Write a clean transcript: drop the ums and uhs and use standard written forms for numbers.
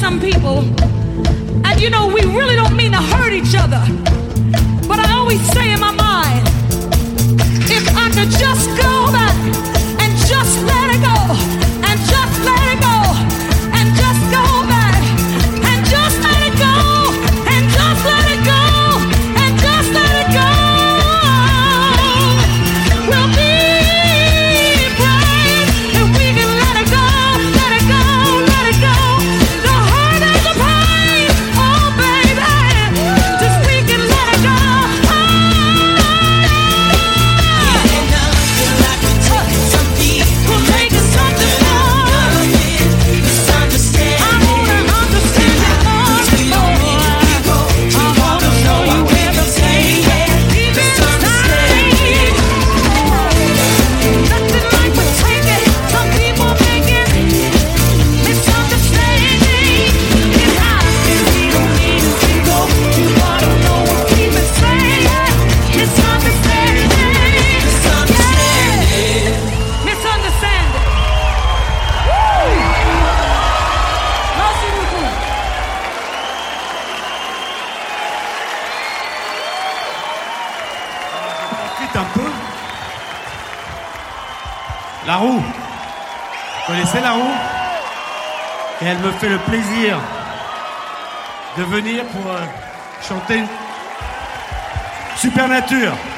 some people, and you know, we really don't mean to hurt each other, but I always say in my mind, if I could just go back and just let it go, and just let it go, and just go back, and just let it go, and just let it go, and just let it go, we'll be brave if we can let it go, let it go, let it go. The hurt and the pain, oh baby, just we can let it go. Un peu. La Roue. Vous connaissez La Roue? Et elle me fait le plaisir de venir pour chanter Supernature.